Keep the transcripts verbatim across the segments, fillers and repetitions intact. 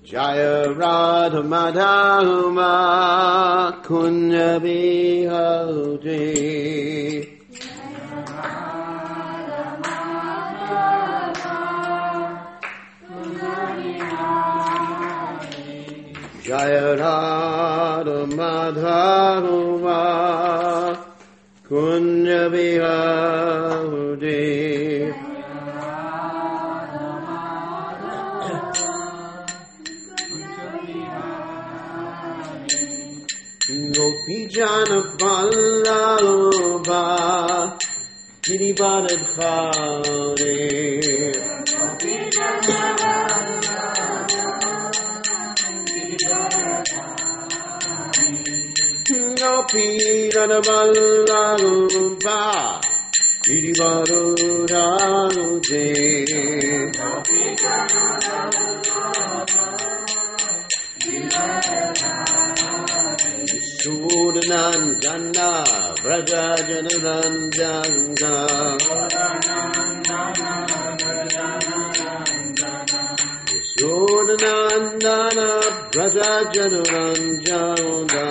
Jaya Radha Madhava Kunja Bihari. Jaya Radha Madhava Kunja Bihari. Gopi Jana Vallabha Girivardhari. Gopi Jana Vallabha Girivardhari. Sudhanandana Vraja Janarandana Sudhanandana Vraja Janarandana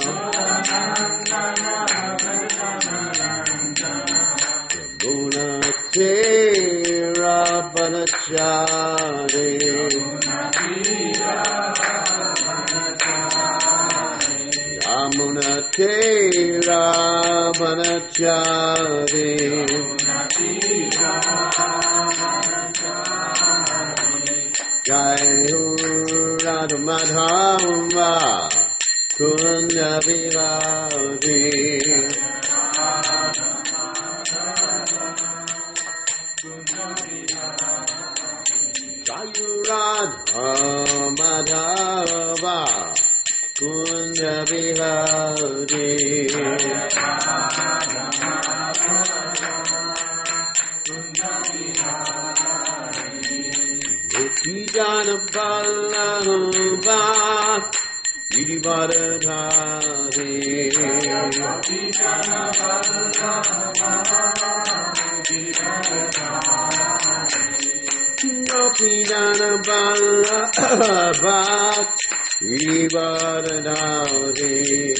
Yamuna Tera Banachari Yamuna Tera Banachari Jai Radha Madhava Kunja Bihari. Jai Radha Madhava Kunja Bihari. Gopi Jana Vallabha Girivardhari. Gopi Jana Vallabha Gopi Jana Vallabha Girivardhari.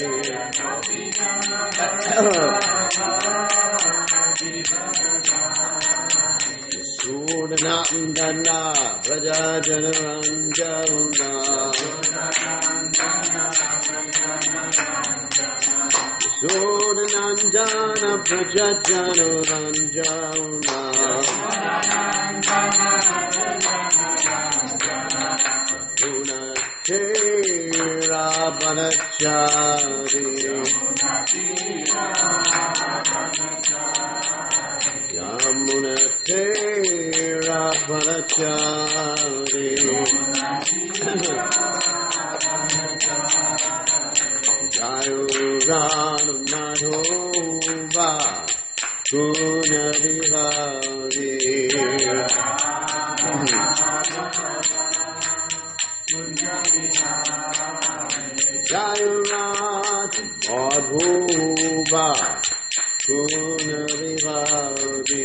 Sudhanandana Vraja Janarandana Sudhanandana Vraja Janarandana Yamuna Tera Banachari Yamuna Tera Banachari Jaya Radha Madhava Kunja Bihari. Jaya Radha Madhava Kunja Bihari.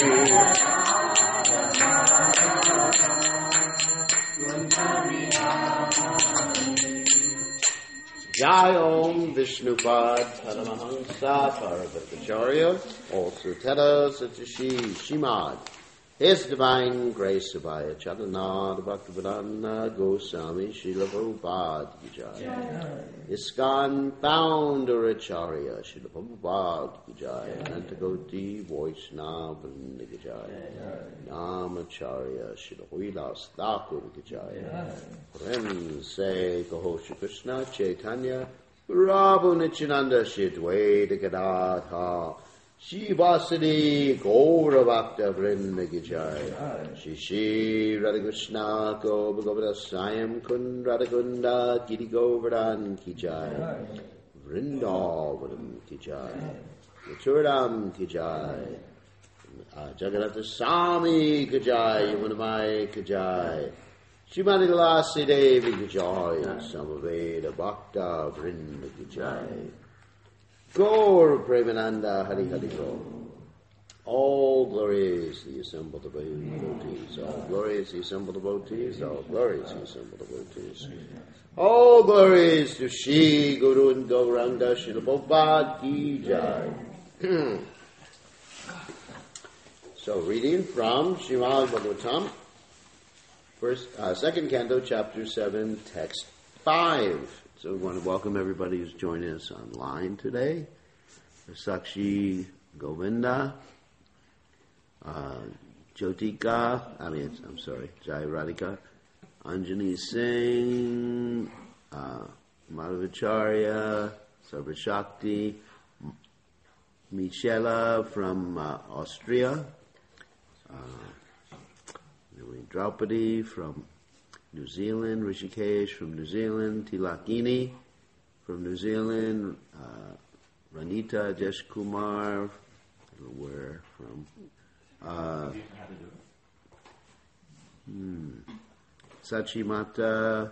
Jai Om Vishnupad Paramahansa Parvatacharya, also Teta Satashi Shimad, His Divine Grace Abhaya Charanad Bhaktivedanta Goswami Srila Prabhupada Ki Jai. ISKCON Founder Acharya Srila Prabhupada Ki Jai. Anantagoti Vaishnava Vrinda Ki Jai. Namacharya Srila Haridas Thakur Ki Jai. Prem Se Kaho Shri Krishna Chaitanya Prabhu Nityananda Shri Advaita Gadadha Shivasadi Gaura Bhakta Vrinda Ki Jai. Shri Shri Radha Krishna Gopa Govardhan Swayam Kund Radha Kunda Giri Govardhan Ki Jai. Vrindavanam Ki Jai. Maturam Ki Jai. Jagannatha Swami Ki Jai. Yamunamai Ki Jai. Shrimati Tulasi Devi Ki Jai. Samaveda Bhakta Vrinda Ki Jai. Gaur Premananda Hari Hari Gaur. All glories the assembled devotees. All glories the assembled devotees. All glories the assembled devotees. All glories to Shri Guru and Gauranga Srila Prabhupada Ki Jai. So, reading from Srimad Bhagavatam, first, uh, second canto, chapter seven, text five. So, we want to welcome everybody who's joining us online today. Sakshi Govinda, uh, Jyotika, I mean, I'm sorry, Jai Radhika, Anjani Singh, uh, Madhavacharya, Sarvashakti, Michela from uh, Austria, uh, Draupadi from New Zealand, Rishikesh from New Zealand, Tilakini from New Zealand, uh, Ranita Jesh Kumar, I don't know where from, uh, hmm, Sachimata,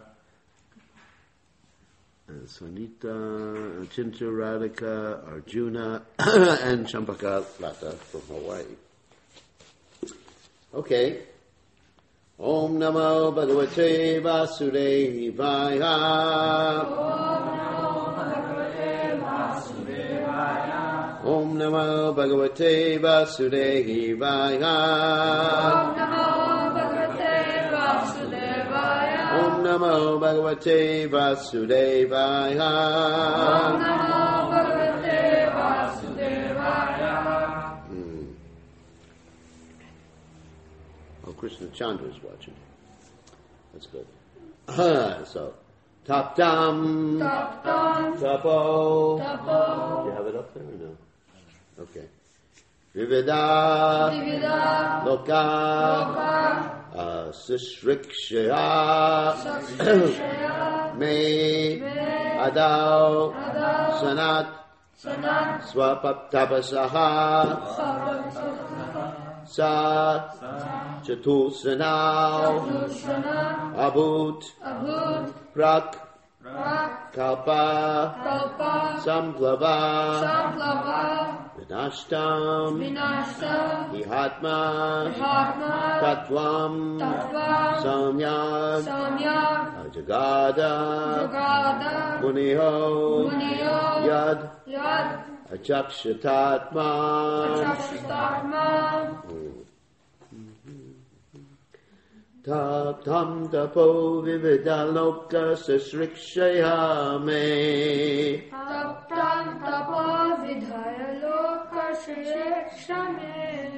uh, Sanita, Chintu Radhika, Arjuna, and Champaka Lata from Hawaii. Okay. Om Namo Bhagavate Vasudevaya. Om Namo Bhagavate Vasudevaya. Om Namo Bhagavate Vasudevaya. Om Namo Bhagavate Vasudevaya. Hmm. Oh, Krishna Chandra is watching. That's good. So, Taptam, Taptam, Tapo, Tapo. Do you have it up there or no? Okay. Vivida, Vivida, Loka, Loka, uh, Sishrikshaya, Sishrikshaya, Me, Adao, Adao, Sanat, Sanat, Swapaptapasaha, Sa, Chatusana, Abut, Abut, Prak, Kalpa, Kalpa, Samplava, Samplava, Vinashtam, Vinashtam, Ihatma, Ihatma, Tatvam, Tatvam, Samyak, Samyak, Jagada, Jagada, Muniho, Muniho, Yad, Yad, Achakshatatma, Achakshatatma, Taptam tapo vividaloka sasrikshaya me. Taptam tapo vividaloka sasrikshaya me.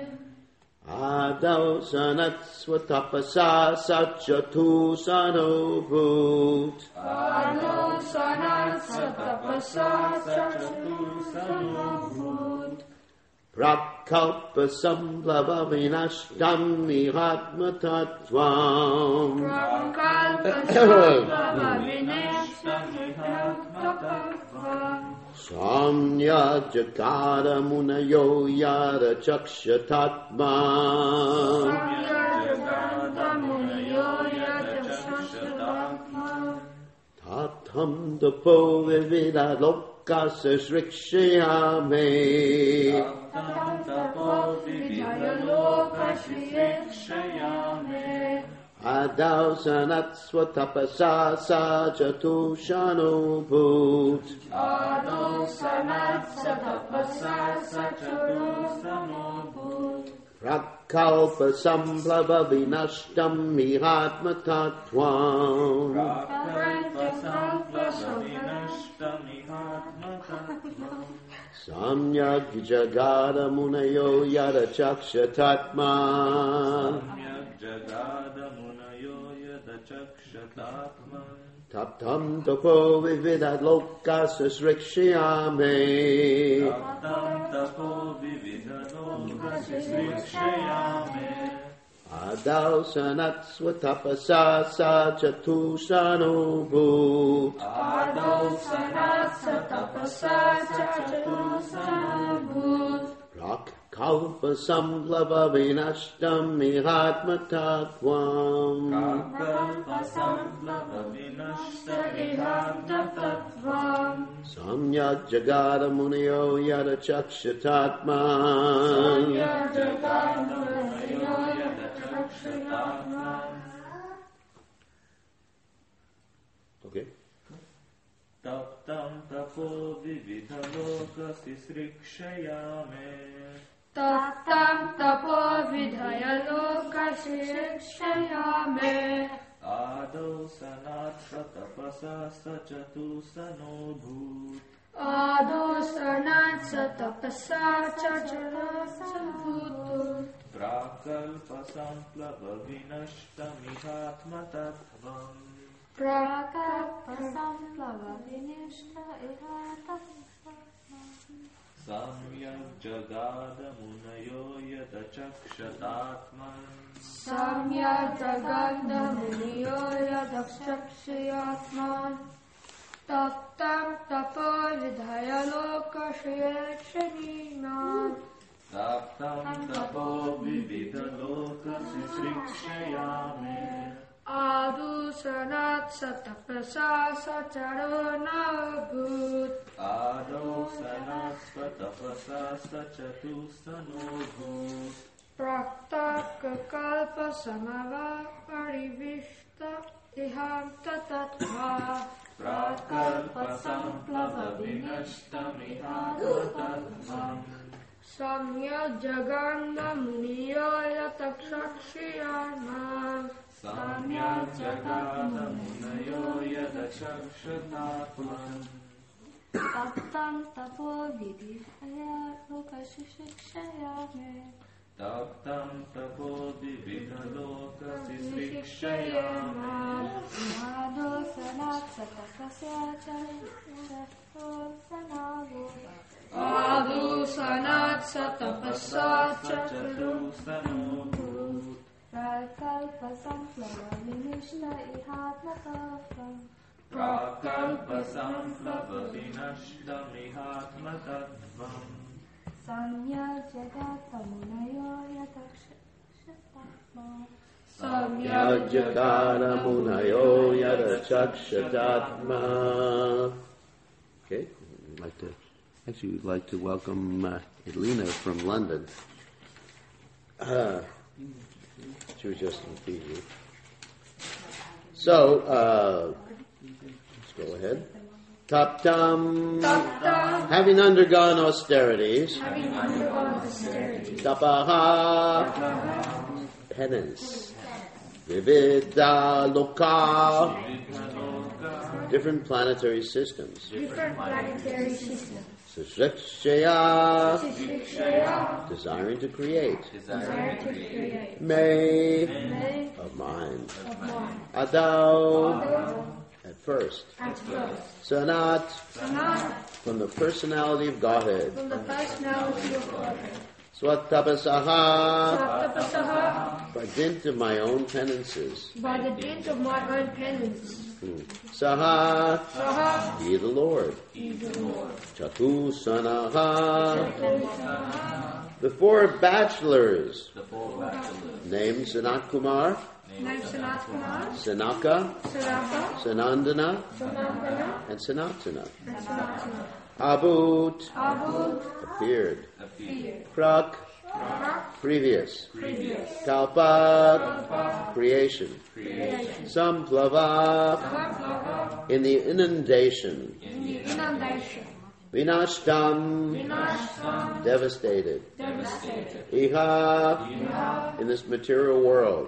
Adau sanat swatapasa satchatu sanobhut. Adau sanat swatapasa satchatu sanobhut. Prakalpa samplava vinashtam mihatma tattvam. Prakalpa samplava vinashtam mihatma tattvam. Samya jakara munayo yara chakshatatma. Samya jakara munayo yara chakshatatma. Tatham tapo vivida loka sasrikshayame. Tatham tapo vivida loka sasrikshayame. Adau sanat swatapasa sajatu shanubhut. Adau sanat swatapasa sajatu shanubhut. Prakalpa samplava vinashtam mihatma tattvam. Prakalpa samplava vinashtam mihatma tattvam. Samyak jagada munayo yada chakshatatma. Samyak jagada munayo yada chakshatatma. Taptam tapo vividad loka sasrikshayame. Taptam tapo vividad loka sasrikshayame. Adau sanat swatapasa sajatu sanubhut. Adau sanat swatapasa sajatu sanubhut. Rak kalpa samplava vinashtam mihatma tattvam. Kalpa samplava vinashtam mihatma tattvam. Samyak Jagada Muniyo Yada Chakshatatman. Samyak Jagada Muniyo Yada Chakshatatman. Okay. Taptam tapo vividhaloka sisrikshayame. Taptam tapo vidhayaloka sisrikshayame. Adau sanat satapasa sachatu sano bhut. Ado sanat satapasa chachana sambuddhu. Prakalpa samplava vinashtamihatma tattvam. Prakalpa samplava vinashta ihatattvam. Samyak jagada munayo yada chakshatatman. Samyak jagada muniyo yada chakshayatman. Taptam tapo vidhayaloka shayachaniman. Taptam tapo vividhaloka sisrikshayame. Adu sanat satapasa sacharo nabhut. Adau sanasvatapasa sachatu sanobhut. Prakta kalpa samava parivishta iham tatatva. Prakalpa samplava vinashtamihatma. Samya jaganda muniyo yatakshakshiyama. Samyak jagada munayo yada chakshatatman. Taptam tapo vidhaya lokashishikshayame. Taptam tapo vividhaloka sisrikshayame. Ado sanat satapasya charitatto sanavo. Ado sanat satapasya Sachatu sanobhut. Prakalpa samplava vinishta ihatma tattvam. Prakalpa samplava vinashtamihatma tattvam. Samyak jagata munayo yatakshatattva. Samyak Jagada Munayo Yada Chakshatatma. Okay, I'd like to, actually we'd like to welcome uh, Elena from London. Uh, she was just in Fiji. So, uh, let's go ahead. Taptam, Taptam, having undergone austerities, having undergone austerity. tapaha, penance, vividha loka, different planetary systems, Different planetary systems. Sisrikshaya, Sisrikshaya, desiring to create, desire to create. may, May of mind, of mind. adao, Although at first, at first, sanat, Sanat, from the personality of Godhead, from the personality of Godhead. swatapasaha, Satapasaha, by dint of my own penances, by the dint of my own penance. Hmm. Saha, Saha, he the Lord, he the Lord. Chatu Sanaha, the four bachelors, named Sanat Kumar, Named Sanat Kumar, Sanaka, Sanaka, Sanandana, Sanandana, and Sanatana. and Sanatana. Abut Abu, appeared, fear. Prak, Prak, previous, previous. Kalpak, creation, Creation. Samplava, Samplava, in the inundation, in the inundation. Vinashtam, Vinashtam, devastated, devastated. Iha, Iha, in this material world,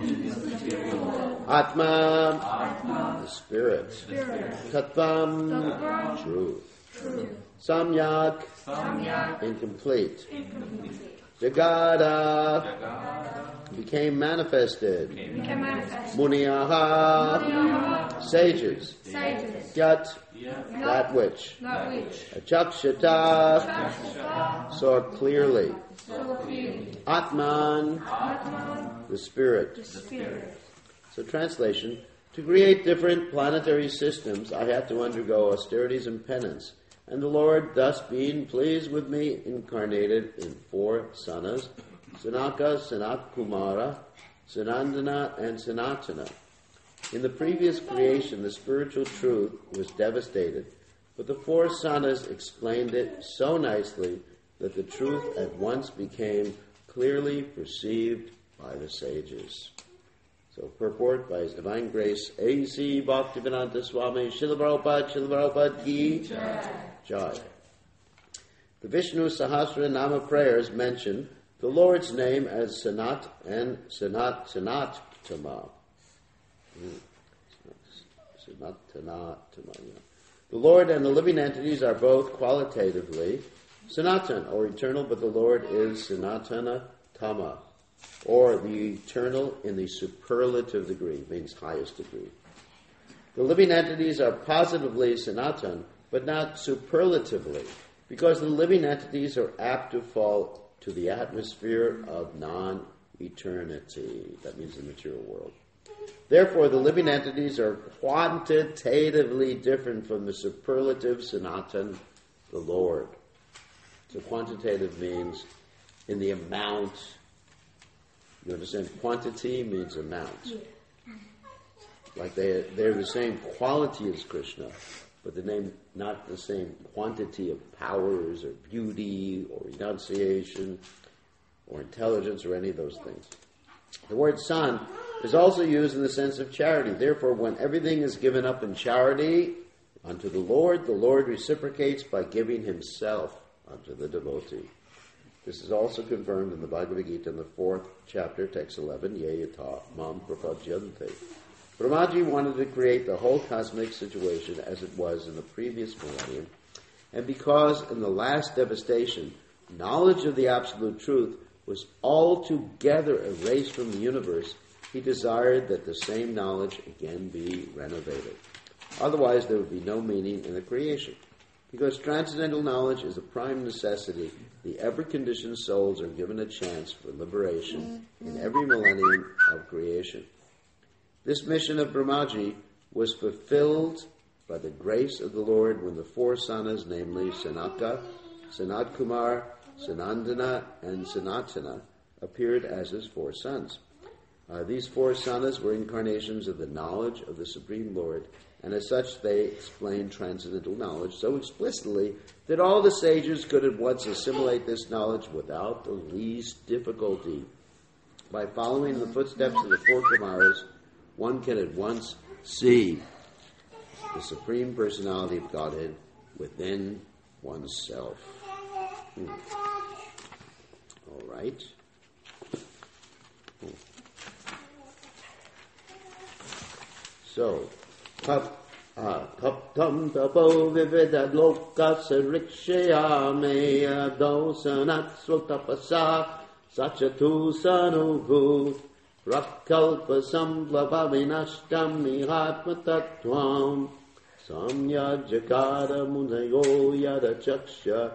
Atma, the spirit, spirit. Tattvam, Tattvam, truth, truth. Samyak, Samyak, incomplete, incomplete. Jagada, became manifested, Became manifest. Muniyaha, Muniyaha, sages, sages. Yat, that which, That which. Achakshata, Chakshata, saw clearly, so clearly. Atman, Atman, the spirit. the spirit. So translation, to create different planetary systems, I had to undergo austerities and penance. And the Lord, thus being pleased with me, incarnated in four sanas, Sanaka, Sanat Kumara, Sanandana, and Sanatana. In the previous creation, the spiritual truth was devastated. But the four sanas explained it so nicely that the truth at once became clearly perceived by the sages. So purport by His Divine Grace, A C Bhaktivedanta Swami Srila Prabhupada, Srila Prabhupada Ki Jai. The Vishnu Sahasra Nama prayers mention the Lord's name as Sanat and Sanat Sanat Tama. Sanat Sanat Tama. The Lord and the living entities are both qualitatively Sanatan, or eternal, but the Lord is Sanatana Tama, or the eternal in the superlative degree, means highest degree. The living entities are positively Sanatan, but not superlatively, because the living entities are apt to fall to the atmosphere of non-eternity. That means the material world. Therefore, the living entities are quantitatively different from the superlative Sanatan, the Lord. So quantitative means in the amount. You understand? Quantity means amount. Like they, they're the same quality as Krishna, but the name not the same quantity of powers or beauty or enunciation or intelligence or any of those things. The word son is also used in the sense of charity. Therefore, when everything is given up in charity unto the Lord, the Lord reciprocates by giving himself unto the devotee. This is also confirmed in the Bhagavad Gita in the fourth chapter, text eleven, Ye yata mam prapadyante. Brahmaji wanted to create the whole cosmic situation as it was in the previous millennium, and because in the last devastation, knowledge of the absolute truth was altogether erased from the universe, he desired that the same knowledge again be renovated. Otherwise, there would be no meaning in the creation. Because transcendental knowledge is a prime necessity, the ever-conditioned souls are given a chance for liberation in every millennium of creation. This mission of Brahmaji was fulfilled by the grace of the Lord when the four sanas, namely Sanaka, Sanat Kumar, Sanandana, and Sanatana, appeared as his four sons. Uh, these four sanas were incarnations of the knowledge of the Supreme Lord, and as such they explained transcendental knowledge so explicitly that all the sages could at once assimilate this knowledge without the least difficulty. By following the footsteps of the four Kumaras, one can at once see the Supreme Personality of Godhead within oneself. Hmm. All right. Hmm. So, Taptam tapo vivida loka sarikshayame adosanat swatapasa sachatu sanubhu rakalpa samplava vinashtam mihatma tattvam samyajakara munayo yada chaksha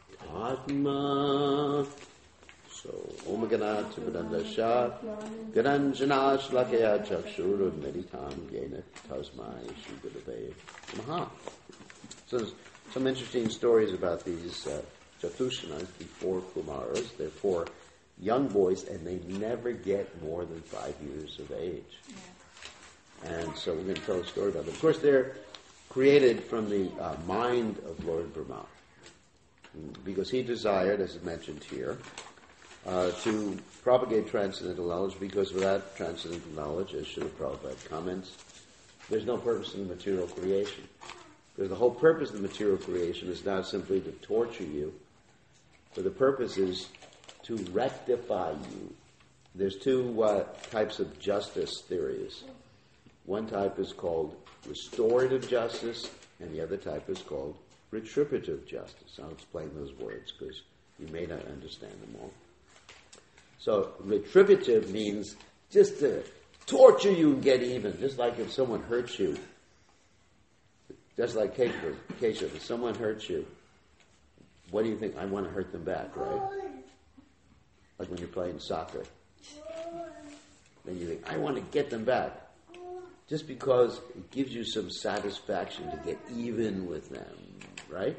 atma. So, Om Ganat Chivadandasha Gananjana Shlakaya Chakshur Meditam Yena Tasmai Shugurave Maha. So there's some interesting stories about these uh, Chatushanas, the four Kumaras. They're four young boys and they never get more than five years of age. Yeah. And so we're going to tell a story about them. Of course, they're created from the uh, mind of Lord Brahma. Because he desired, as mentioned here, Uh, to propagate transcendental knowledge, because without transcendental knowledge, as Srila Prabhupada comments, there's no purpose in the material creation. Because the whole purpose of the material creation is not simply to torture you, but the purpose is to rectify you. There's two uh, types of justice theories. One type is called restorative justice, and the other type is called retributive justice. I'll explain those words because you may not understand them all. So retributive means just to torture you and get even, just like if someone hurts you. Just like Keshav, if someone hurts you, what do you think? I want to hurt them back, right? Like when you're playing soccer. Then you think, I want to get them back. Just because it gives you some satisfaction to get even with them, right?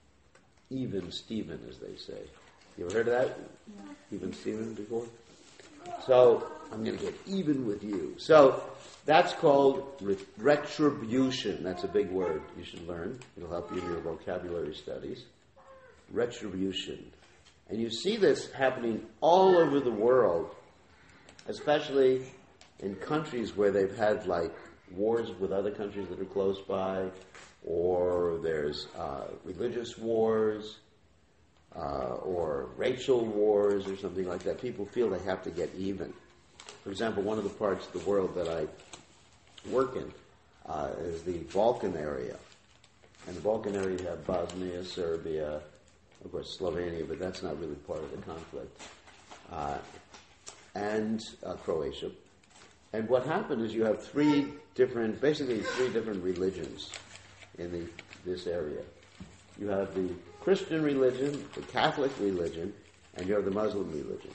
Even Steven, as they say. You ever heard of that? Yeah. Even Steven before? So I'm going to get even with you. So that's called re- retribution. That's a big word you should learn. It'll help you in your vocabulary studies. Retribution. And you see this happening all over the world, especially in countries where they've had like wars with other countries that are close by, or there's uh, religious wars, uh, or racial wars, or something like that. People feel they have to get even. For example, one of the parts of the world that I work in uh, is the Balkan area. And the Balkan area you have Bosnia, Serbia, of course Slovenia, but that's not really part of the conflict, uh, and uh, Croatia. And what happened is you have three different, basically three different religions in the, this area. You have the Christian religion, the Catholic religion, and you have the Muslim religion.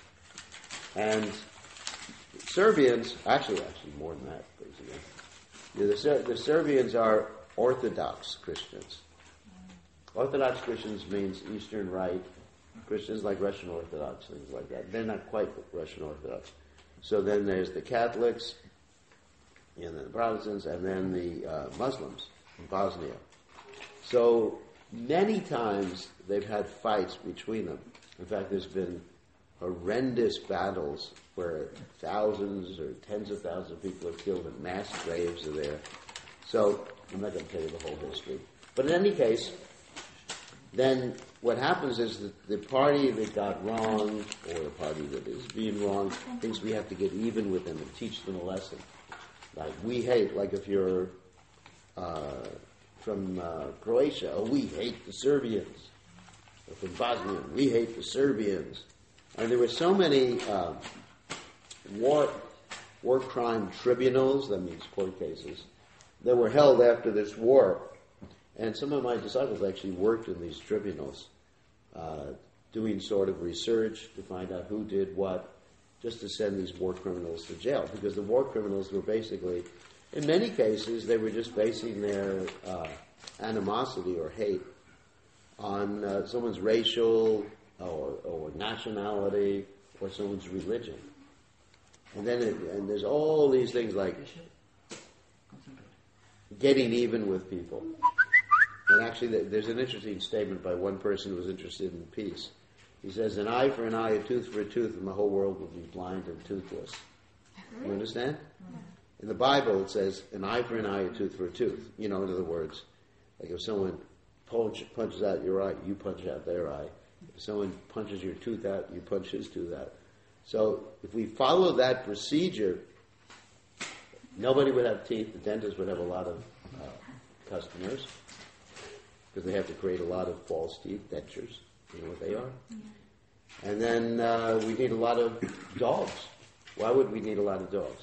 And Serbians, actually, actually more than that, basically. Yeah, the, Ser- the Serbians are Orthodox Christians. Orthodox Christians means Eastern Rite. Christians like Russian Orthodox, things like that. They're not quite Russian Orthodox. So then there's the Catholics, and then the Protestants, and then the uh, Muslims in Bosnia. So many times they've had fights between them. In fact, there's been horrendous battles where thousands or tens of thousands of people are killed and mass graves are there. So I'm not going to tell you the whole history. But in any case, then what happens is that the party that got wrong, or the party that is being wrong, thinks we have to get even with them and teach them a lesson. Like we hate, like if you're uh, from uh, Croatia, oh, we hate the Serbians. Or from Bosnia, we hate the Serbians. And there were so many uh, war war crime tribunals, that means court cases, that were held after this war. And some of my disciples actually worked in these tribunals, uh, doing sort of research to find out who did what, just to send these war criminals to jail. Because the war criminals were basically, in many cases, they were just basing their uh, animosity or hate on uh, someone's racial or, or nationality or someone's religion. And then it, and there's all these things like getting even with people. And actually, there's an interesting statement by one person who was interested in peace. He says, an eye for an eye, a tooth for a tooth, and the whole world will be blind and toothless. You understand? In the Bible, it says, an eye for an eye, a tooth for a tooth. You know, in other words, like if someone punch, punches out your eye, you punch out their eye. If someone punches your tooth out, you punch his tooth out. So if we follow that procedure, nobody would have teeth. The dentist would have a lot of uh, customers, because they have to create a lot of false teeth, dentures. You know what they are? Yeah. And then uh, we need a lot of dogs. Why would we need a lot of dogs?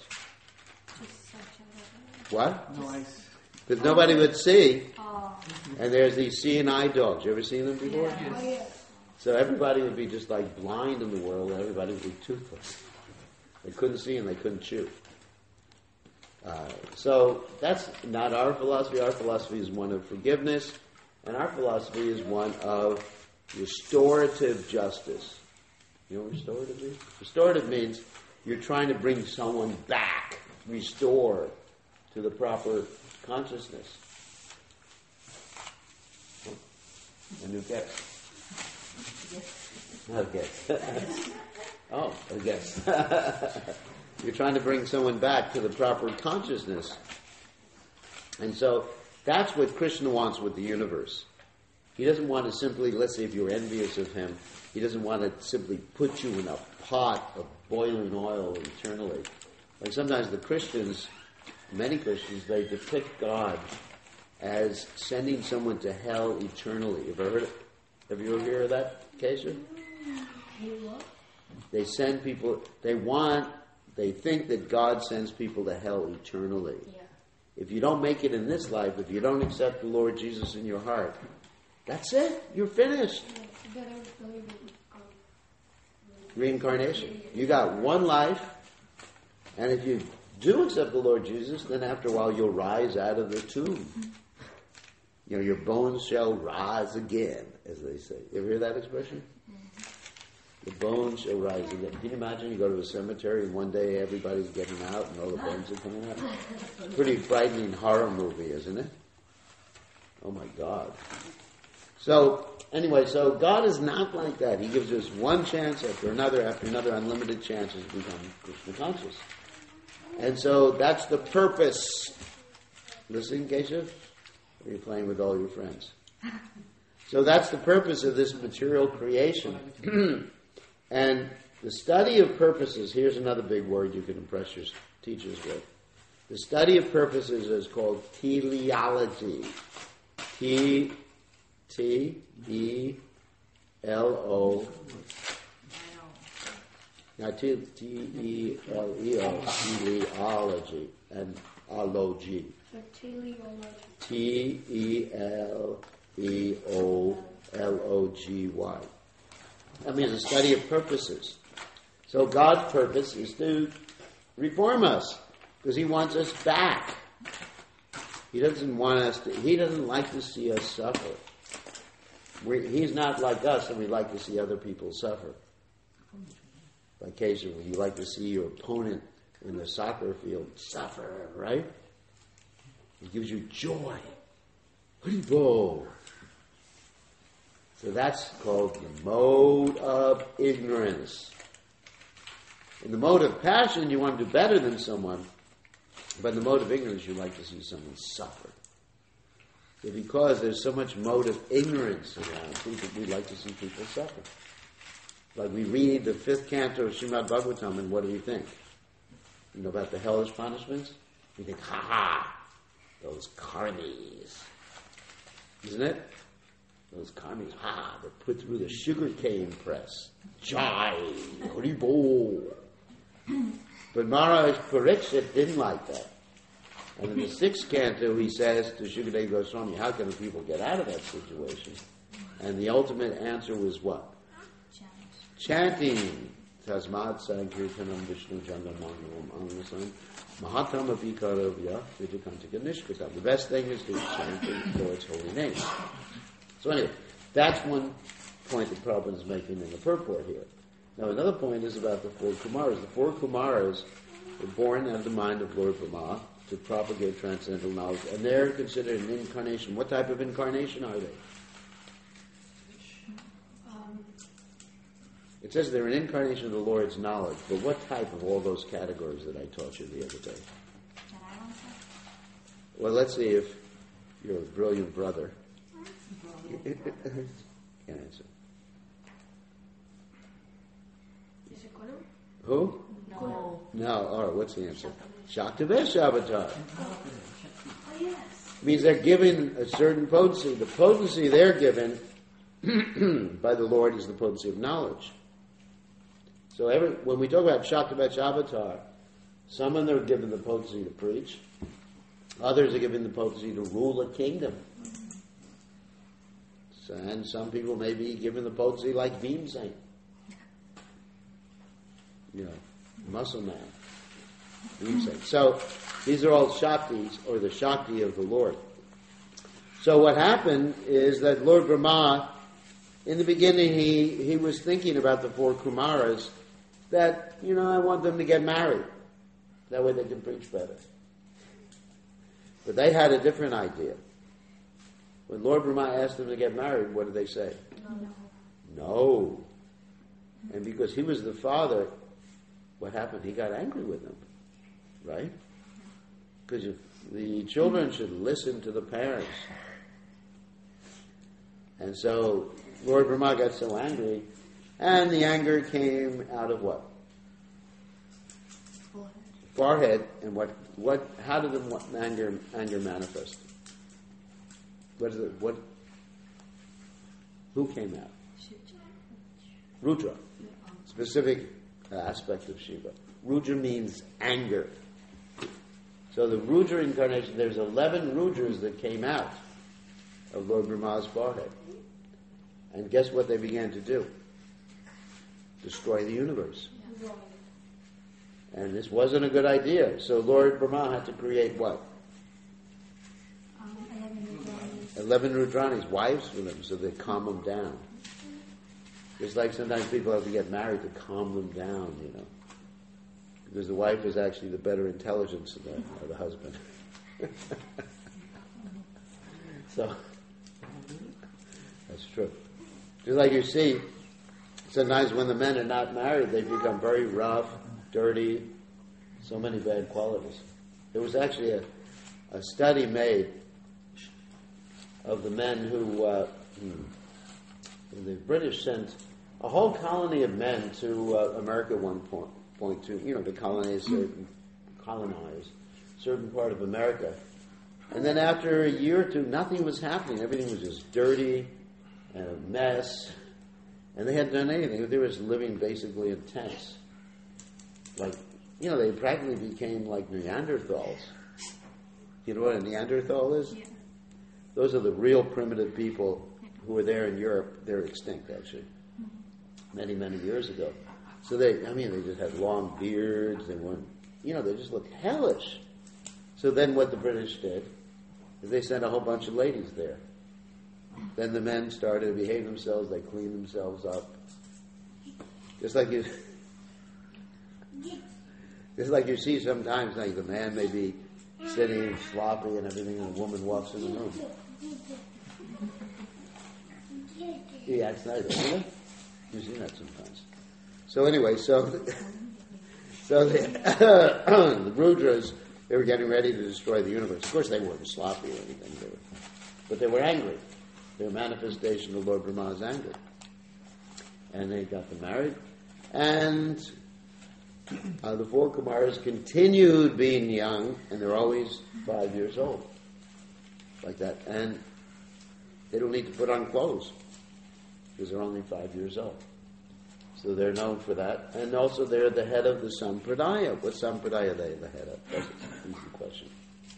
What? Noise. Because nobody would see. Oh. And there's these C and I dogs. You ever seen them before? Yes. Oh, yeah. So everybody would be just like blind in the world, and everybody would be toothless. They couldn't see and they couldn't chew. Uh, so that's not our philosophy. Our philosophy is one of forgiveness. And our philosophy is one of restorative justice. You know what restorative means? Restorative means you're trying to bring someone back, restore to the proper consciousness. A new guest. Not a guest. Oh, a guest. You're trying to bring someone back to the proper consciousness. And so that's what Krishna wants with the universe. He doesn't want to simply, let's say if you're envious of him, he doesn't want to simply put you in a pot of boiling oil eternally. Like sometimes the Christians, many Christians, they depict God as sending someone to hell eternally. Have you ever heard it? Have you ever heard of that, Kesha? They send people, they want, they think that God sends people to hell eternally. Yeah. If you don't make it in this life, if you don't accept the Lord Jesus in your heart, that's it. You're finished. Reincarnation. You got one life, and if you do accept the Lord Jesus, then after a while you'll rise out of the tomb. You know, your bones shall rise again, as they say. You ever hear that expression? the bones shall rise again. Can you imagine you go to a cemetery and one day everybody's getting out and all the bones are coming out? Pretty frightening horror movie, isn't it? Oh my God. So, anyway, so God is not like that. He gives us one chance after another after another, unlimited chances to become Krishna conscious. And so that's the purpose. Listen, Keshav? Or are you playing with all your friends? So that's the purpose of this material creation. And the study of purposes, here's another big word you can impress your teachers with. The study of purposes is called teleology. T, T, E, L, O. Now, T, T, E, L, E, O, teleology, and ology. So teleology. T, E, L, E, O, L, O, G, Y. That means a study of purposes. So God's purpose is to reform us, because He wants us back. He doesn't want us to, He doesn't like to see us suffer. We're, he's not like us, and we like to see other people suffer. Like occasionally, you like to see your opponent in the soccer field suffer, right? It gives you joy. Haribo. So that's called the mode of ignorance. In the mode of passion, you want to do better than someone, but in the mode of ignorance, you like to see someone suffer. So because there's so much mode of ignorance around, we like to see people suffer. Like we read the fifth canto of Srimad Bhagavatam, and what do we think? You know about the hellish punishments? We think, ha ha, those karmis. Isn't it? Those karmis, ha, they're put through the sugarcane press. Jai, Haribo. But Maharaj Pariksit didn't like that. And in the sixth canto, he says to Shukadeva Goswami, how can people get out of that situation? And the ultimate answer was what? Chanting. Tasmad Sankirtanam Vishnu Jangam Mangalam Angasam Mahatam Apikaravya Vijakantika Nishkatam. The best thing is to chant the Lord's holy name. So anyway, that's one point that Prabhupada is making in the purport here. Now another point is about the four Kumaras. The four Kumaras were born out of the mind of Lord Brahma to propagate transcendental knowledge, and they're considered an incarnation. What type of incarnation are they? Um, It says they're an incarnation of the Lord's knowledge, but what type of all those categories that I taught you the other day? Can I answer? Well, let's see if you're a brilliant brother. Can't answer. Is it Guru? Who? No. No. All right, what's the answer? Shaktavesh avatar. Oh, yes. Means they're given a certain potency. The potency they're given by the Lord is the potency of knowledge. So every, when we talk about Shaktavesh avatar, some of them are given the potency to preach. Others are given the potency to rule a kingdom. So, and some people may be given the potency like Bhimsen. You know, muscle man. Bhimsen. So these are all Shaktis, or the Shakti of the Lord. So what happened is that Lord Brahma, in the beginning, he, he was thinking about the four Kumaras, that, you know, I want them to get married. That way they can preach better. But they had a different idea. When Lord Brahma asked them to get married, what did they say? No. No. And because he was the father, what happened? He got angry with them. Right? Because the children should listen to the parents. And so Lord Brahma got so angry, and the anger came out of what? Forehead. Forehead. And what? What? How did the anger anger manifest? What is it? What? Who came out? Rudra. Specific aspect of Shiva. Rudra means anger. So the Rudra incarnation, there's eleven Rudras that came out of Lord Brahma's forehead. And guess what they began to do? Destroy the universe. Yeah. And this wasn't a good idea. So Lord Brahma had to create what? Um, eleven Rudranis. Eleven Rudranis, wives for them, so they calm them down. It's like sometimes people have to get married to calm them down, you know. Because the wife is actually the better intelligence of the, of the husband. So, that's true. Just like you see, sometimes when the men are not married, they become very rough, dirty, so many bad qualities. There was actually a, a study made of the men who, uh, hmm, the British sent a whole colony of men to uh, America at one point, point to, you know, to colonize certain, colonize certain part of America. And then after a year or two, nothing was happening. Everything was just dirty and a mess. And they hadn't done anything. They were just living basically in tents. Like, you know, they practically became like Neanderthals. You know what a Neanderthal is? Yeah. Those are the real primitive people who were there in Europe. They're extinct, actually, many, many years ago. So they, I mean, they just had long beards. They weren't, you know, they just looked hellish. So then what the British did is they sent a whole bunch of ladies there. Then the men started to behave themselves. They cleaned themselves up. Just like you, just like you see sometimes, like the man may be sitting sloppy and everything, and a woman walks in the room. Yeah, it's nice, isn't it? You see that sometimes. So anyway, so so the, the Rudras, they were getting ready to destroy the universe. Of course, they weren't sloppy or anything, they were, but they were angry. They were a manifestation of Lord Brahma's anger. And they got them married. And uh, the four Kumaras continued being young, and they're always five years old. Like that. And they don't need to put on clothes, because they're only five years old. So they're known for that. And also they're the head of the Sampradaya. What Sampradaya are they the head of? That's an easy question.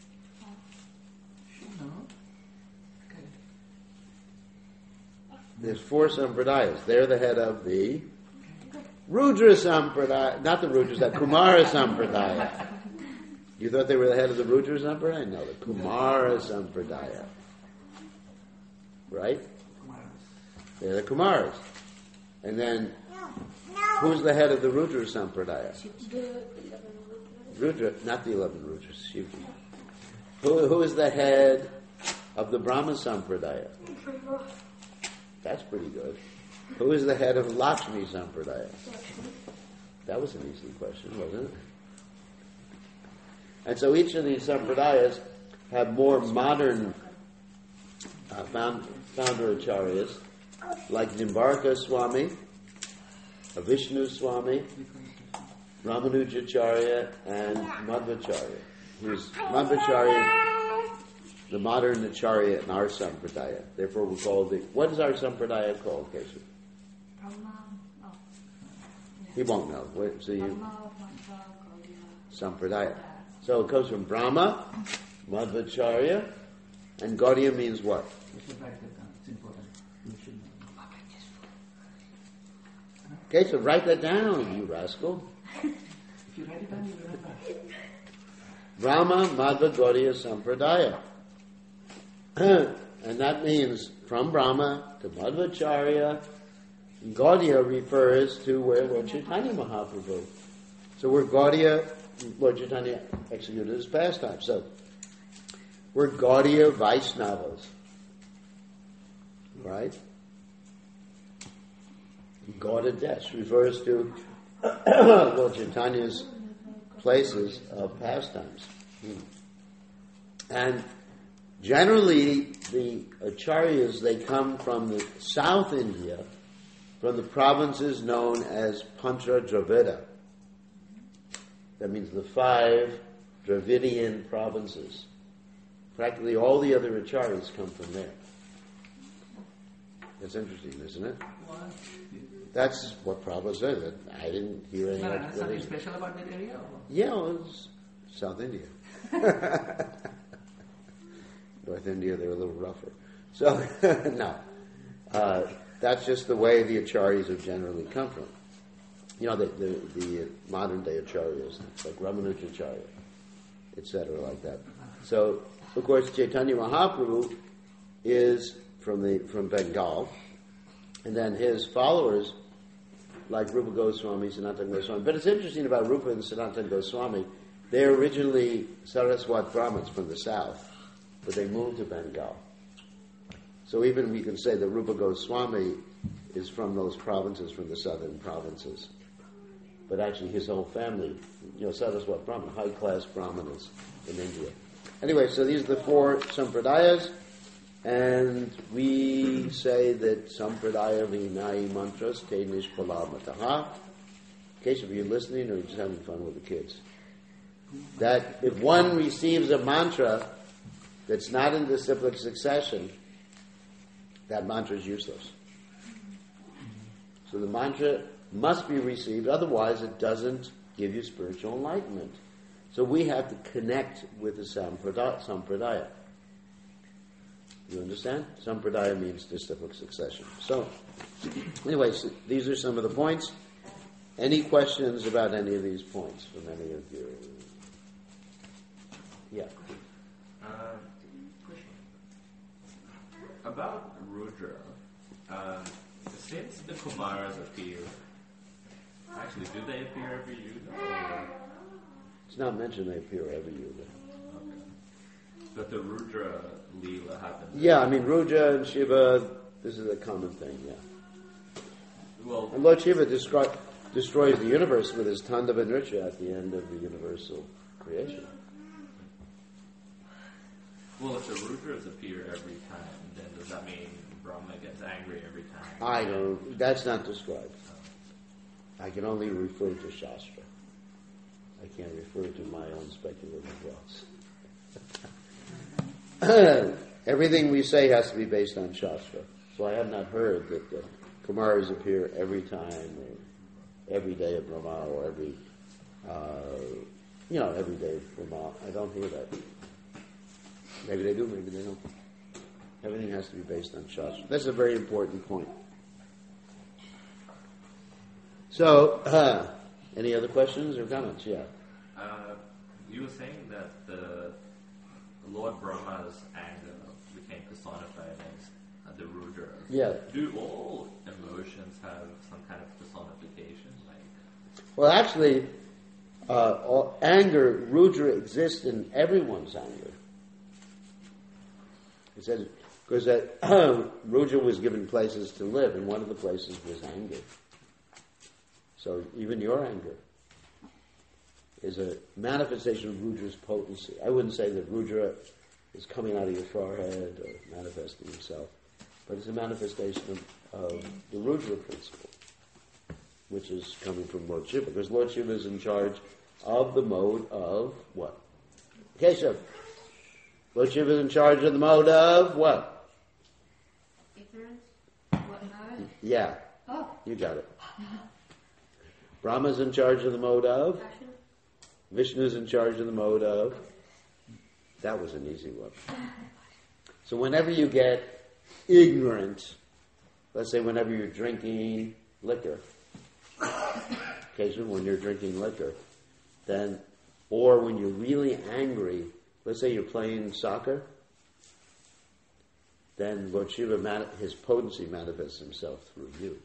There's four Sampradayas. They're the head of the Rudra Sampradaya. Not the Rudra, the Kumara Sampradaya. You thought they were the head of the Rudra Sampradaya? No, the Kumara Sampradaya. Right? They're the Kumaras. And then, who's the head of the Rudra Sampradaya? Rudra, not the eleven Rudras, Shiva. Who, who is the head of the Brahma Sampradaya? That's pretty good. Who is the head of Lakshmi Sampradaya? That was an easy question, wasn't it? And so each of these Sampradayas have more modern uh, found, founder acharyas, like Nimbarka Swami, Vishnu Swami, Ramanujacharya, and Madhvacharya. Who's Madhvacharya? The modern acharya in our sampradaya. Therefore, we call the. What is our sampradaya called, Keshav? Brahma. Oh. He won't know. Wait, so you. Sampradaya. So it comes from Brahma, Madhvacharya, and Gaudiya means what? Okay, so write that down, you rascal. If you write it down, you remember. Brahma, Madhva, Gaudiya, Sampradaya. And that means from Brahma to Madhvacharya. Gaudiya refers to where Lord Chaitanya Mahaprabhu. So we're Gaudiya, Lord Chaitanya executed his pastime. So we're Gaudiya Vaishnavas. Right? Gaudiya refers to Lord Chaitanya's places of pastimes. Hmm. And generally, the acharyas, they come from the South India, from the provinces known as Pancha Dravida. That means the five Dravidian provinces. Practically all the other acharyas come from there. That's interesting, isn't it? What? That's what Prabhupada said. I didn't hear any No, no, no, explanation. something special about that area? Or? Yeah, well, it's South India. North India, they're a little rougher. So, no. Uh, that's just the way the acharyas have generally come from. You know, the, the, the modern day acharyas, like Ramanujacharya, et cetera, like that. So, of course, Chaitanya Mahaprabhu is from the from Bengal, And then his followers, like Rupa Goswami, Sanatana Goswami. But it's interesting about Rupa and Sanatana Goswami, they're originally Saraswat Brahmins from the south, but they moved to Bengal. So even we can say that Rupa Goswami is from those provinces, from the southern provinces. But actually his whole family, you know, Saraswat Brahmin, high-class Brahmanas in India. Anyway, so these are the four Sampradayas, and we say that Sampradaya Vinaya Mantras Te Nishpala Mataha. In case if you're listening or you're just having fun with the kids. That if one receives a mantra that's not in disciplic succession, that mantra is useless. So the mantra must be received, otherwise it doesn't give you spiritual enlightenment. So we have to connect with the sampradaya. sampradaya. You understand? Sampradaya means disciplic succession. So, anyway, so these are some of the points. Any questions about any of these points from any of you? Yeah. Uh, about Rudra, uh, since the Kumaras appear, actually, do they appear every yuga? Or? It's not mentioned they appear every yuga. Okay. But the Rudra Leela happens. Yeah, I mean, Rudra and Shiva, this is a common thing, yeah. Well, and Lord Shiva descri- destroys the universe with his Tandava Nritya at the end of the universal creation. Well, if the Rudras appear every time, then does that mean Brahma gets angry every time? I don't, that's not described. I can only refer to Shastra. I can't refer to my own speculative thoughts. Everything we say has to be based on Shastra. So I have not heard that the Kumaras appear every time, or every day of Brahma, or every, uh, you know, every day of Brahma. I don't hear that. Maybe they do, maybe they don't. Everything has to be based on Shastra. That's a very important point. So, uh, any other questions or comments? Yeah. Uh, you were saying that the Lord Brahma's anger became personified as uh, the Rudra. Yeah. Do all emotions have some kind of personification? Like, well, actually, uh, all, anger, Rudra exists in everyone's anger. It says because that Rudra was given places to live, and one of the places was anger. So even your anger is a manifestation of Rudra's potency. I wouldn't say that Rudra is coming out of your forehead or manifesting himself, but it's a manifestation of, of the Rudra principle, which is coming from Lord Shiva, because Lord Shiva is in charge of the mode of what? Keshav. Lord Shiva is in charge of the mode of what? Ignorance? What knowledge? Yeah. Oh. You got it. Brahma's in charge of the mode of? Passion? Vishnu's in charge of the mode of? That was an easy one. So whenever you get ignorant, let's say whenever you're drinking liquor, occasionally when you're drinking liquor, then, or when you're really angry, let's say you're playing soccer, then Lord Shiva, his potency manifests himself through you.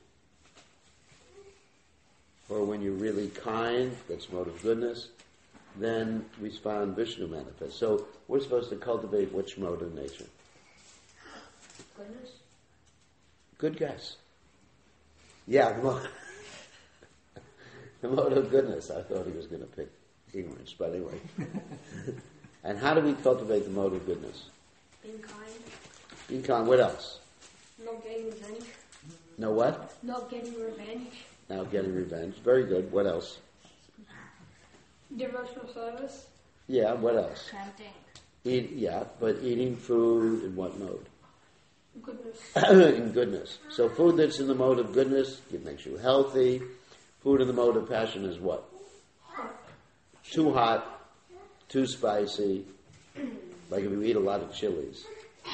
Or when you're really kind, that's mode of goodness, then we find Vishnu manifest. So we're supposed to cultivate which mode of nature? Goodness? Good guess. Yeah, the mode, the mode of goodness. I thought he was going to pick ignorance, but anyway. And how do we cultivate the mode of goodness? Being kind. Being kind. What else? Not getting revenge. No what? Not getting revenge. Now getting revenge. Very good. What else? Devotional service. Yeah, what else? Chanting. Eat, yeah, but eating food in what mode? Goodness. In goodness. So food that's in the mode of goodness, it makes you healthy. Food in the mode of passion is what? Too hot, too spicy, like if you eat a lot of chilies.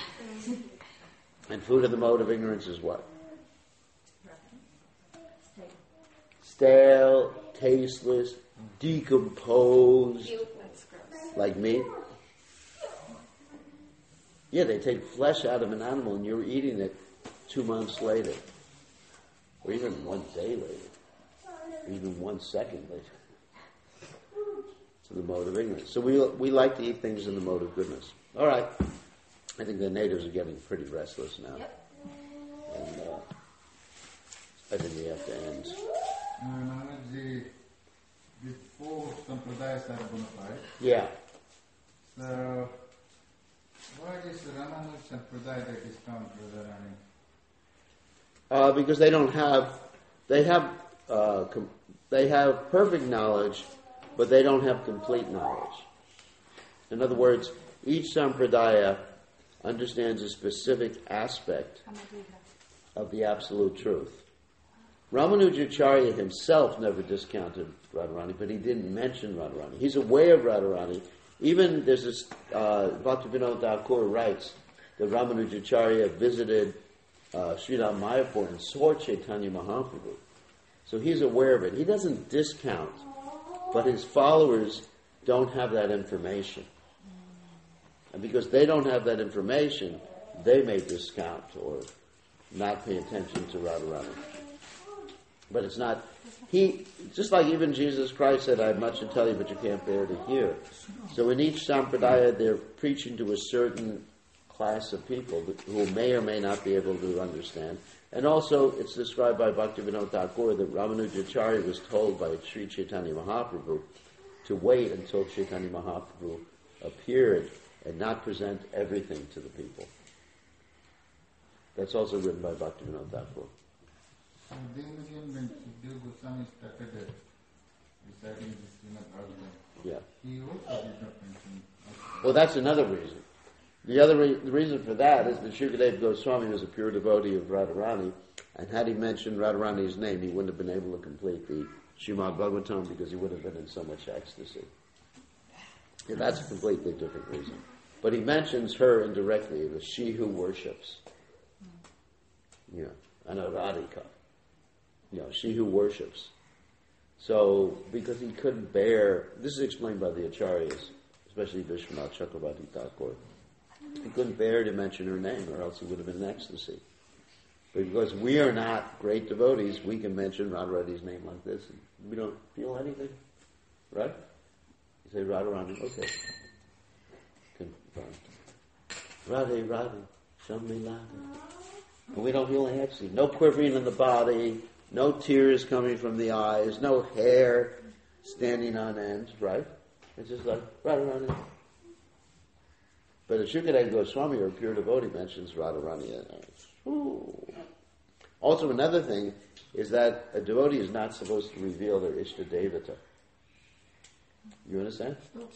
And food in the mode of ignorance is what? Stale, tasteless, decomposed, like meat. Yeah, they take flesh out of an animal and you're eating it two months later. or even one day later, or even one second later. To the mode of ignorance. So we we like to eat things in the mode of goodness. All right. I think the natives are getting pretty restless now. Yep. And uh, I think we have to end. Uh, the, the four sampradayas are bona fide. Yeah. So, why is Ramanuja Sampradaya that is found, Brother Rani? Uh, because they don't have, they have, uh, com- they have perfect knowledge, but they don't have complete knowledge. In other words, each sampradaya understands a specific aspect of the absolute truth. Ramanujacharya himself never discounted Radharani, but he didn't mention Radharani. He's aware of Radharani. Even there's this, uh, Bhaktivinoda Thakur writes that Ramanujacharya visited uh, Sridhar Mayapur and saw Chaitanya Mahaprabhu. So he's aware of it. He doesn't discount, but his followers don't have that information. And because they don't have that information, they may discount or not pay attention to Radharani. But it's not, he, just like even Jesus Christ said, I have much to tell you, but you can't bear to hear. So in each sampradaya, they're preaching to a certain class of people who may or may not be able to understand. And also, it's described by Bhaktivinoda Thakur that Ramanujacharya was told by Sri Chaitanya Mahaprabhu to wait until Chaitanya Mahaprabhu appeared and not present everything to the people. That's also written by Bhaktivinoda Thakur. And then again, when Sukadeva Goswami started uh, reciting this Srimad Bhagavatam, Yeah. he also did not mention. Well, that's another reason. The other re- the reason for that is that Sukadeva Goswami was a pure devotee of Radharani, and had he mentioned Radharani's name, he wouldn't have been able to complete the Srimad Bhagavatam because he would have been in so much ecstasy. Yeah, that's a completely different reason. But he mentions her indirectly, the she who worships. You know, Anaradhika. You know, she who worships. So, because he couldn't bear, this is explained by the Acharyas, especially Vishwanath Chakravarti Thakur. He couldn't bear to mention her name, or else he would have been in ecstasy. But because we are not great devotees, we can mention Radharani's name like this, and we don't feel anything. Right? You say Radharani, okay. Confirmed. Radhe, Radhe, Shami Radhe. And we don't feel any ecstasy. No quivering in the body, no tears coming from the eyes, no hair standing on end, right? It's just like, Radharani. But if Sukadeva Goswami, or a pure devotee, mentions Radharani, ooh. Also, another thing is that a devotee is not supposed to reveal their Ishta Devata. You understand?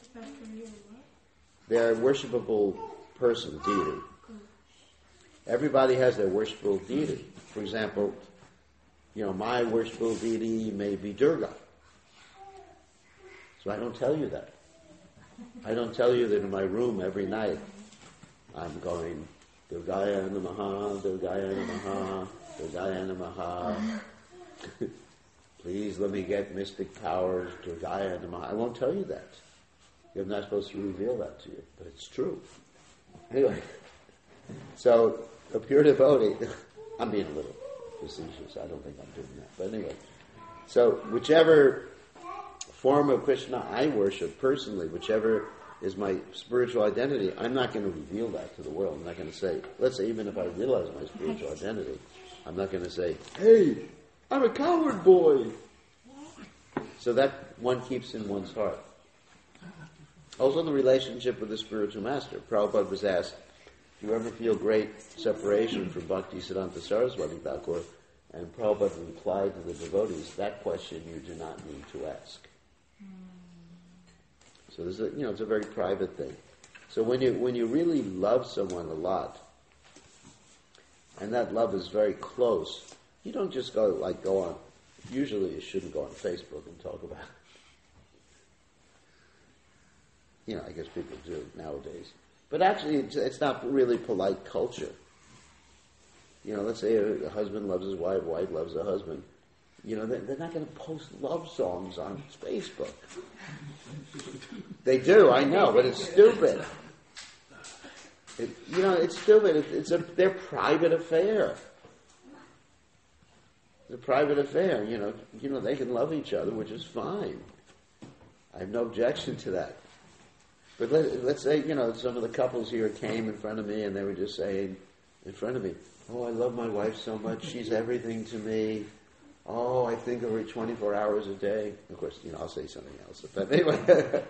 They're a worshipable person, deity. Everybody has their worshipable deity. For example, you know, my worshipable deity may be Durga. So I don't tell you that. I don't tell you that in my room every night I'm going, Durgaya Namaha, Durgaya Namaha, Durgaya Namaha. Please let me get mystic powers, Durgaya Namaha. I won't tell you that. You're not supposed to reveal that to you, but it's true. Anyway, so a pure devotee, I'm being a little facetious, I don't think I'm doing that, but anyway. So whichever form of Krishna I worship personally, whichever is my spiritual identity, I'm not going to reveal that to the world. I'm not going to say, let's say even if I realize my spiritual identity, I'm not going to say, hey, I'm a coward boy. So that one keeps in one's heart. Also the relationship with the spiritual master. Prabhupada was asked, do you ever feel great separation from Bhakti Siddhanta Saraswati Thakur? And Prabhupada replied to the devotees, that question you do not need to ask. So this is a, you know, it's a very private thing. So when you when you really love someone a lot, and that love is very close, you don't just go like go on. Usually, you shouldn't go on Facebook and talk about it. You know, I guess people do nowadays. But actually, it's, it's not really polite culture. You know, let's say a, a husband loves his wife, wife loves a husband. You know, they're, they're not going to post love songs on Facebook. They do, I know, but it's stupid. It, you know, it's stupid. It, it's a, their private affair. It's a private affair, you know. You know, they can love each other, which is fine. I have no objection to that. But let, let's say, you know, some of the couples here came in front of me and they were just saying in front of me, oh, I love my wife so much, she's everything to me. Oh, I think of her twenty-four hours a day. Of course, you know, I'll say something else. But anyway,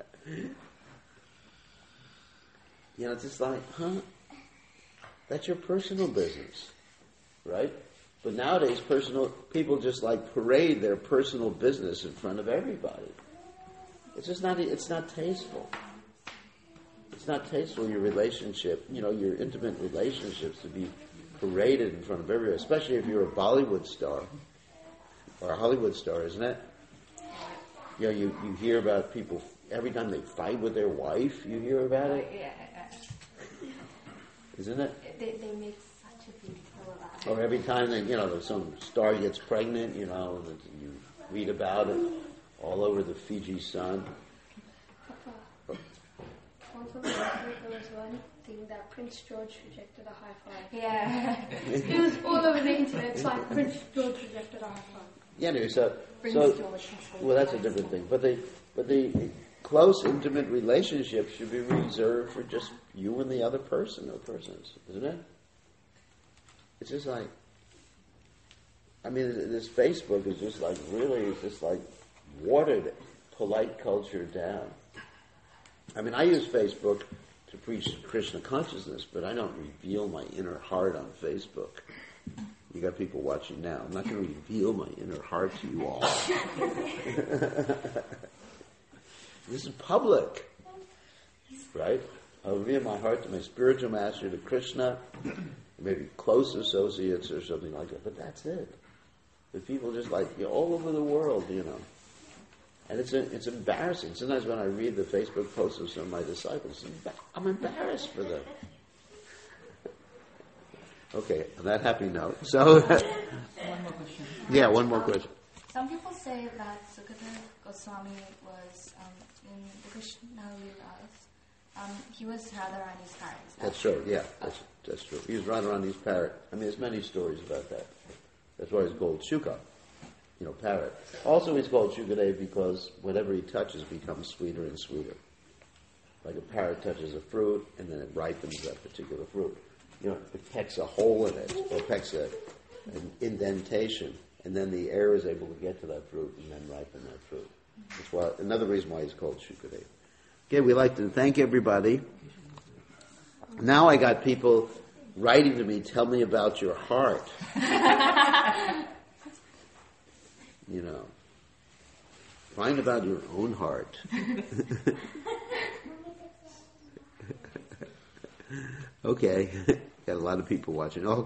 you know, it's just like, huh? That's your personal business, right? But nowadays, personal people just like parade their personal business in front of everybody. It's just not. It's not tasteful. It's not tasteful. Your relationship, you know, your intimate relationships to be paraded in front of everybody, especially if you're a Bollywood star or a Hollywood star, isn't it? You know, you, you hear about people every time they fight with their wife. You hear about it, Yeah, isn't it? they they make such a big deal about it. Or every time that, you know, some star gets pregnant, you know, and you read about it all over the Fiji Sun. Papa, once on the record, there was one thing that Prince George rejected a high five. Yeah. It was all over the internet. It's like Prince George rejected a high five. Yeah, anyway, so, Prince so George has well, that's a different thing. But the but the close, intimate relationship should be reserved for just you and the other person or persons, isn't it? It's just like, I mean, this Facebook is just like really, it's just like watered polite culture down. I mean, I use Facebook to preach Krishna consciousness, but I don't reveal my inner heart on Facebook. You got people watching now. I'm not going to reveal my inner heart to you all. This is public, right? I'll reveal my heart to my spiritual master, to Krishna, maybe close associates or something like that. But that's it. The people just like, you know, all over the world, you know. And it's it's embarrassing. Sometimes when I read the Facebook posts of some of my disciples, I'm embarrassed for them. Okay, on that happy note. So, One more question. yeah, one more question. Some people say that Sukadeva Goswami was um, in the Krishna Leelas. Um, he was Radharani's parrot. Is that That's true, yeah, that's, that's true. He was Radharani's parrot. I mean, there's many stories about that. That's why he's called Shuka, you know, parrot. Also, he's called Shukadev because whatever he touches becomes sweeter and sweeter. Like a parrot touches a fruit, and then it ripens that particular fruit. You know, it pecks a hole in it, or pecks a, an indentation, and then the air is able to get to that fruit and then ripen that fruit. That's why, another reason why he's called Shukadev. Okay, we'd like to thank everybody. Now I got people writing to me, tell me about your heart. You know, find about your own heart. Okay, got a lot of people watching. Oh,